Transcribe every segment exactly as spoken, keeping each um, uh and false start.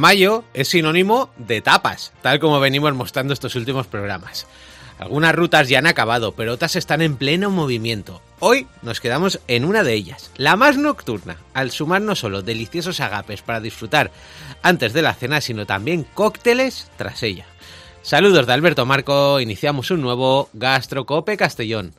mayo es sinónimo de tapas, tal como venimos mostrando estos últimos programas. Algunas rutas ya han acabado, pero otras están en pleno movimiento. Hoy nos quedamos en una de ellas, la más nocturna, al sumar no solo deliciosos agapes para disfrutar antes de la cena, sino también cócteles tras ella. Saludos de Alberto Marco, iniciamos un nuevo Gastrocope Castellón.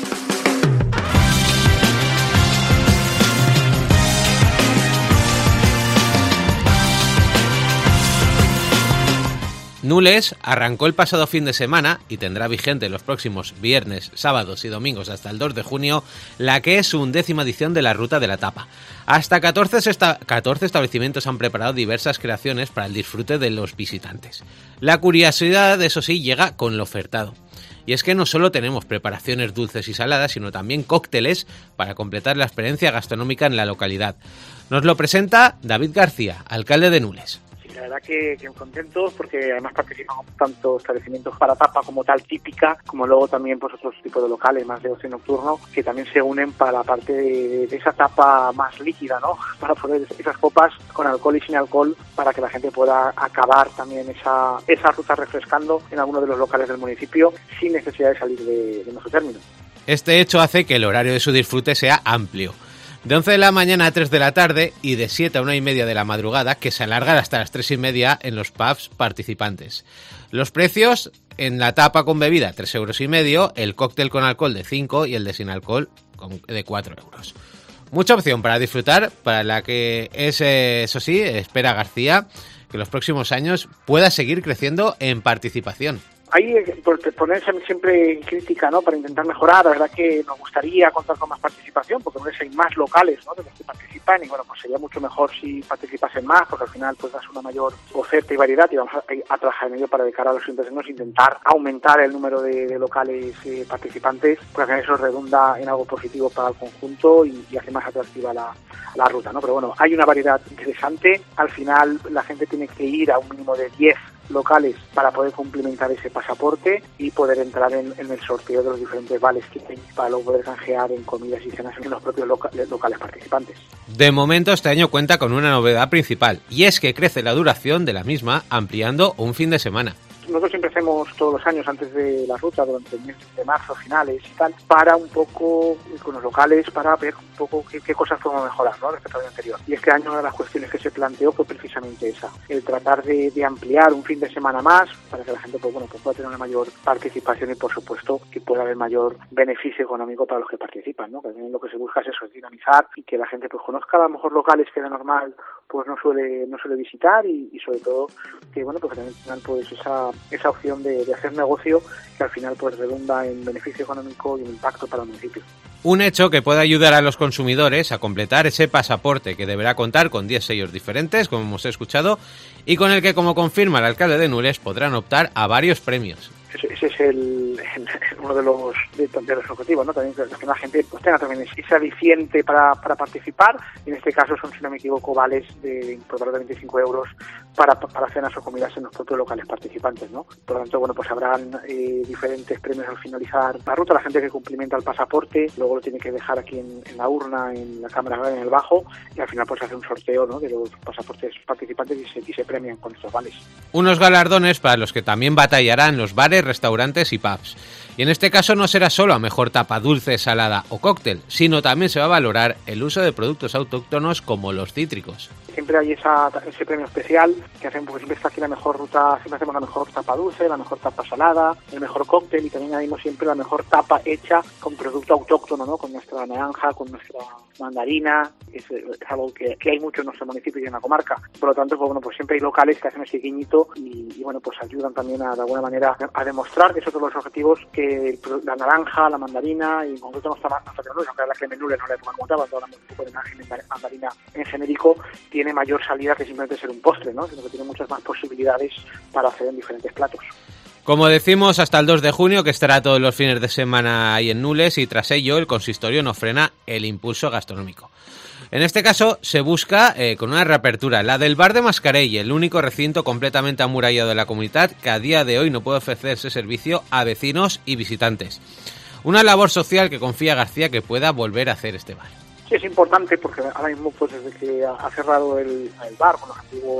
Nules arrancó el pasado fin de semana y tendrá vigente los próximos viernes, sábados y domingos hasta el dos de junio, la que es su undécima edición de la Ruta de la Tapa. Hasta catorce, esta- catorce establecimientos han preparado diversas creaciones para el disfrute de los visitantes. La curiosidad, eso sí, llega con lo ofertado. Y es que no solo tenemos preparaciones dulces y saladas, sino también cócteles para completar la experiencia gastronómica en la localidad. Nos lo presenta David García, alcalde de Nules. La verdad que, que contentos porque además participamos tanto establecimientos para tapa como tal típica, como luego también pues otros tipos de locales más de ocio nocturno que también se unen para la parte de, de esa tapa más líquida, ¿no? Para poner esas copas con alcohol y sin alcohol para que la gente pueda acabar también esa, esa ruta refrescando en alguno de los locales del municipio sin necesidad de salir de, de nuestro término. Este hecho hace que el horario de su disfrute sea amplio. De once de la mañana a tres de la tarde y de siete a una y media de la madrugada, que se alargan hasta las tres y media en los pubs participantes. Los precios: en la tapa con bebida tres euros y medio, el cóctel con alcohol de cinco y el de sin alcohol de cuatro euros. Mucha opción para disfrutar, para la que es, eso sí, espera García que los próximos años pueda seguir creciendo en participación. Ahí por ponerse siempre en crítica, ¿no? Para intentar mejorar. La verdad que nos gustaría contar con más participación, porque hay más locales, ¿no? De los que participan y bueno, pues sería mucho mejor si participasen más, porque al final pues das una mayor oferta y variedad y vamos a, a trabajar en ello para de cara a los siguientes años intentar aumentar el número de, de locales eh, participantes, porque al final eso redunda en algo positivo para el conjunto y, y hace más atractiva la, la ruta, ¿no? Pero bueno, hay una variedad interesante. Al final la gente tiene que ir a un mínimo de diez locales para poder cumplimentar ese pasaporte y poder entrar en, en el sorteo de los diferentes vales que hay para luego poder canjear en comidas y cenas en los propios loca- locales participantes. De momento este año cuenta con una novedad principal, y es que crece la duración de la misma, ampliando un fin de semana. Nosotros siempre hacemos todos los años antes de la ruta, durante el mes de marzo, finales y tal, para un poco, con los locales, para ver un poco qué, qué cosas podemos mejorar, ¿no? Respecto al año anterior. Y este año una de las cuestiones que se planteó fue precisamente esa, el tratar de, de ampliar un fin de semana más para que la gente pues, bueno, pues pueda tener una mayor participación y por supuesto que pueda haber mayor beneficio económico para los que participan, ¿no? Que también lo que se busca es eso, es dinamizar y que la gente pues conozca a lo mejor locales que de normal pues no suele no suele visitar y, y sobre todo que bueno pues que también tengan pues esa esa opción de, de hacer negocio que al final pues redunda en beneficio económico y en impacto para el municipio. Un hecho que puede ayudar a los consumidores a completar ese pasaporte que deberá contar con diez sellos diferentes, como hemos escuchado, y con el que, como confirma el alcalde de Nules, podrán optar a varios premios. Ese, ese es el, el, uno de los de, de los objetivos, ¿no? También que la gente pues, tenga también ese aliciente para, para participar, y en este caso son, si no me equivoco, vales de por valor de veinticinco euros para, para cenas o comidas en los propios locales participantes, ¿no? Por lo tanto, bueno, pues habrán eh, diferentes premios al finalizar la ruta. La gente que cumplimenta el pasaporte luego lo tiene que dejar aquí en, en la urna, en la cámara, en el bajo, y al final pues hace un sorteo, ¿no? De los pasaportes participantes y se, y se premian con estos vales. Unos galardones para los que también batallarán los bares, restaurantes y pubs. Y en este caso no será solo a mejor tapa dulce, salada o cóctel, sino también se va a valorar el uso de productos autóctonos como los cítricos. Siempre hay esa, ese premio especial que hacen, porque siempre está aquí la mejor ruta, siempre hacemos la mejor tapa dulce, la mejor tapa salada, el mejor cóctel y también añadimos siempre la mejor tapa hecha con producto autóctono, ¿no? Con nuestra naranja, con nuestra mandarina, es, es algo que, que hay mucho en nuestro municipio y en la comarca. Por lo tanto, pues bueno, pues siempre hay locales que hacen ese guiñito y, y bueno, pues ayudan también a, de alguna manera a demostrar que esos son los objetivos, que la naranja, la mandarina y en concreto nuestra mandarina, aunque la que Nules no le ponga como tal, hablamos un poco de mandarina en genérico, tiene mayor salida que simplemente ser un postre, ¿no? Sino que tiene muchas más posibilidades para hacer en diferentes platos. Como decimos, hasta el dos de junio, que estará todos los fines de semana ahí en Nules, y tras ello el consistorio no frena el impulso gastronómico. En este caso se busca eh, con una reapertura, la del bar de Mascarell, el único recinto completamente amurallado de la comunidad que a día de hoy no puede ofrecer ese servicio a vecinos y visitantes. Una labor social que confía García que pueda volver a hacer este bar. Sí, es importante porque ahora mismo, pues desde que ha cerrado el, el bar con los antiguos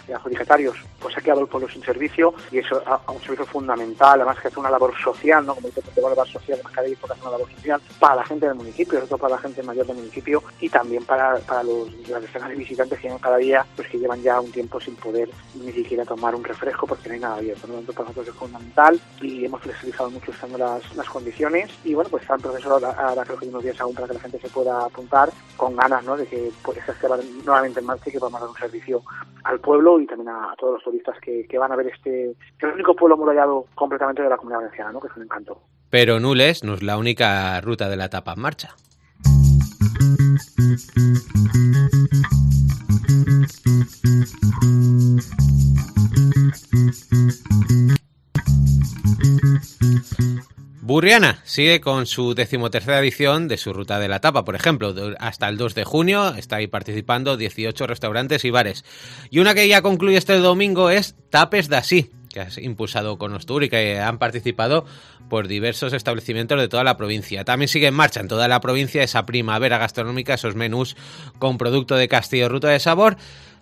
adjudicatarios, pues ha quedado el pueblo sin servicio, y eso a, a un servicio fundamental, además que hace una labor social, ¿no? Como dice, una labor social, más cada día hace una labor social para la gente del municipio, sobre todo para la gente mayor del municipio, y también para, para los, las decenas de visitantes que llegan cada día, pues que llevan ya un tiempo sin poder ni siquiera tomar un refresco porque no hay nada abierto, ¿no? Entonces para nosotros es fundamental y hemos flexibilizado mucho estando las, las condiciones, y bueno, pues está en proceso ahora, ahora creo que hay unos días aún para que la gente se pueda apuntar con ganas, ¿no? De que pues se va nuevamente en marcha y que podamos dar un servicio al pueblo y también a, a todos los turistas que, que van a ver este, el único pueblo amurallado completamente de la Comunidad Valenciana, ¿no? Que es un encanto. Pero Nules no es la única ruta de la tapa en marcha. Burriana sigue con su decimotercera edición de su ruta de la tapa, por ejemplo, hasta el dos de junio está ahí participando dieciocho restaurantes y bares. Y una que ya concluye este domingo es Tapes d'Ací, que ha impulsado Conostur y que han participado por diversos establecimientos de toda la provincia. También sigue en marcha en toda la provincia esa primavera gastronómica, esos menús con producto de Castillo Ruta de Sabor.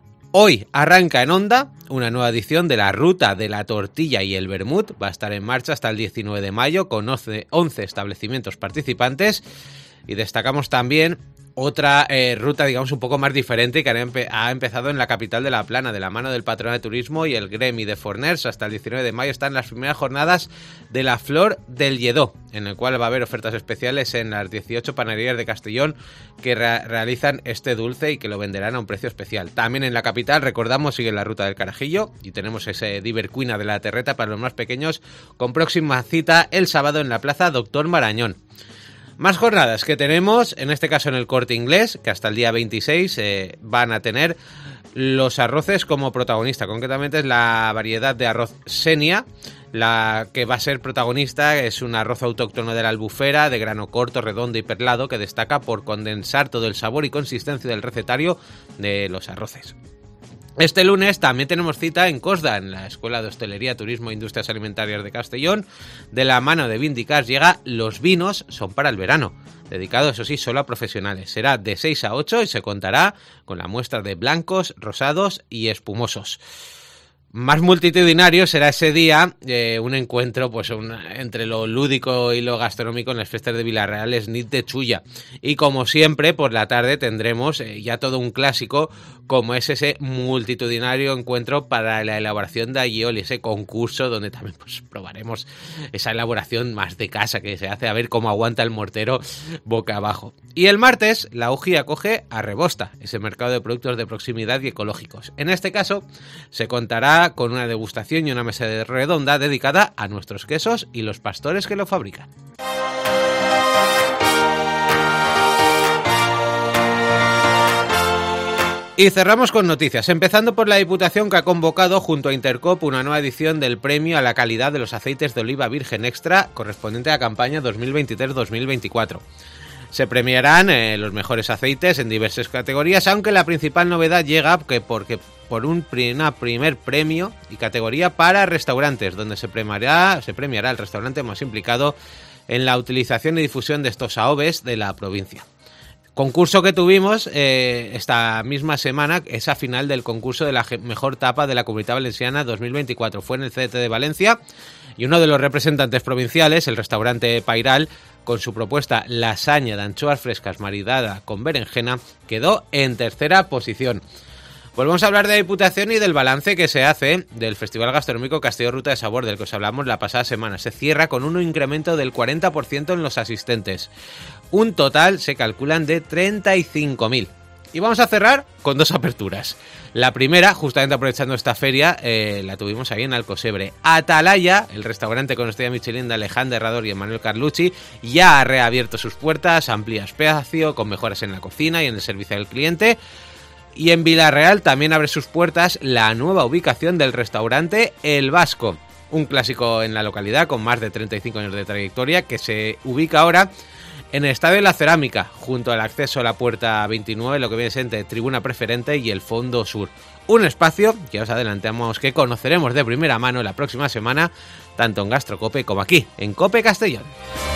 Hoy arranca en Onda una nueva edición de la Ruta de la Tortilla y el Vermut. Va a estar en marcha hasta el diecinueve de mayo con once establecimientos participantes. Y destacamos también otra eh, ruta, digamos, un poco más diferente que ha empezado en la capital de La Plana, de la mano del Patronato de Turismo y el Gremi de Forners. Hasta el diecinueve de mayo están las primeras jornadas de la Flor del Lledó, en el cual va a haber ofertas especiales en las dieciocho panaderías de Castellón que re- realizan este dulce y que lo venderán a un precio especial. También en la capital, recordamos, sigue la Ruta del Carajillo y tenemos ese Divercuina de la Terreta para los más pequeños, con próxima cita el sábado en la Plaza Doctor Marañón. Más jornadas que tenemos, en este caso en el Corte Inglés, que hasta el día veintiséis eh, van a tener los arroces como protagonista. Concretamente es la variedad de arroz Senia, la que va a ser protagonista. Es un arroz autóctono de la Albufera, de grano corto, redondo y perlado, que destaca por condensar todo el sabor y consistencia del recetario de los arroces. Este lunes también tenemos cita en Cosda, en la Escuela de Hostelería, Turismo e Industrias Alimentarias de Castellón. De la mano de Vindicars llega Los vinos son para el verano, dedicado, eso sí, solo a profesionales. Será de seis a ocho y se contará con la muestra de blancos, rosados y espumosos. Más multitudinario será ese día eh, un encuentro pues un, entre lo lúdico y lo gastronómico en las fiestas de Villarreal, Snit de Chulla. Y como siempre, por la tarde tendremos eh, ya todo un clásico, como es ese multitudinario encuentro para la elaboración de aioli, ese concurso donde también pues probaremos esa elaboración más de casa que se hace, a ver cómo aguanta el mortero boca abajo. Y el martes, la U J I acoge a Rebosta, ese mercado de productos de proximidad y ecológicos. En este caso, se contará con una degustación y una mesa redonda dedicada a nuestros quesos y los pastores que lo fabrican. Y cerramos con noticias, empezando por la Diputación, que ha convocado junto a Intercop una nueva edición del premio a la calidad de los aceites de oliva virgen extra correspondiente a la campaña dos mil veintitrés dos mil veinticuatro. Se premiarán eh, los mejores aceites en diversas categorías, aunque la principal novedad llega que porque por un una primer premio y categoría para restaurantes, donde se premiará, se premiará el restaurante más implicado en la utilización y difusión de estos A O V Es de la provincia. Concurso que tuvimos eh, esta misma semana, esa final del concurso de la mejor tapa de la Comunidad Valenciana dos mil veinticuatro. Fue en el C D T de Valencia y uno de los representantes provinciales, el restaurante Pairal, con su propuesta lasaña de anchoas frescas maridada con berenjena, quedó en tercera posición. Volvemos a hablar de la Diputación y del balance que se hace del Festival Gastronómico Castillo Ruta de Sabor, del que os hablamos la pasada semana. Se cierra con un incremento del cuarenta por ciento en los asistentes. Un total se calculan de treinta y cinco mil. Y vamos a cerrar con dos aperturas. La primera, justamente aprovechando esta feria, eh, la tuvimos ahí en Alcosebre. Atalaya, el restaurante con estrella Michelin de Alejandro Herrador y Emmanuel Carlucci, ya ha reabierto sus puertas, amplía espacio, con mejoras en la cocina y en el servicio al cliente. Y en Villarreal también abre sus puertas la nueva ubicación del restaurante El Vasco, un clásico en la localidad con más de treinta y cinco años de trayectoria, que se ubica ahora en el Estadio de la Cerámica, junto al acceso a la puerta veintinueve, lo que viene a ser entre Tribuna Preferente y el Fondo Sur. Un espacio que os adelantamos que conoceremos de primera mano la próxima semana, tanto en Gastrocope como aquí, en Cope Castellón.